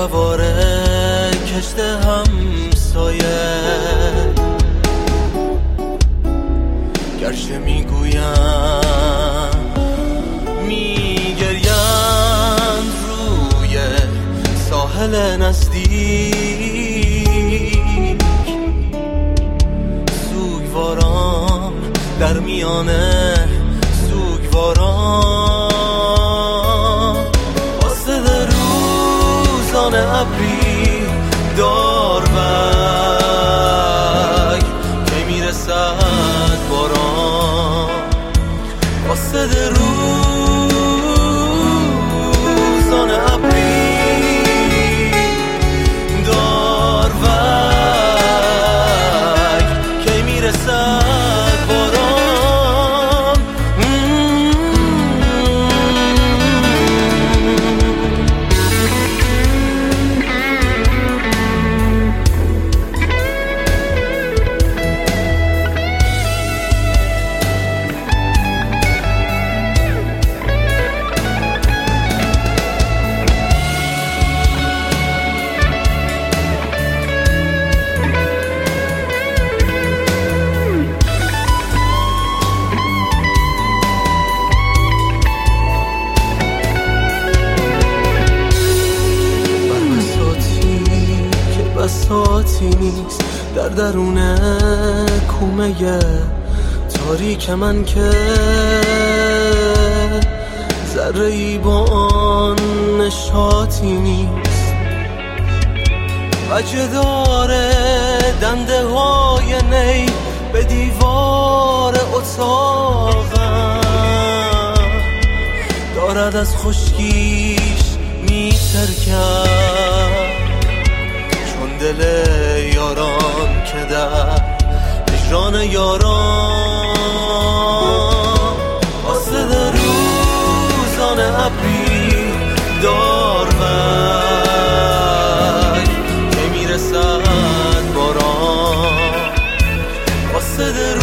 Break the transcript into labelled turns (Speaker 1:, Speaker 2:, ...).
Speaker 1: سواره کشت همسایه، گرچه میگویم میگریند روی ساحل نزدیک، سوگواران در میانه سوگواران، واسه روزانه ابری داروگ که میرسد باران، واسه روزانه ابری داروگ که میرسد باران. بساطی نیست در درون کومه تاریک من که ذره ای با آن نشاطی نیست، وجه داره دنده های نی به دیوار اتاقم، دارد از خشکیش میترکم، دل یاران که در هجران یاران، واسه روزانه ابری داروگ که میرسد باران، واسه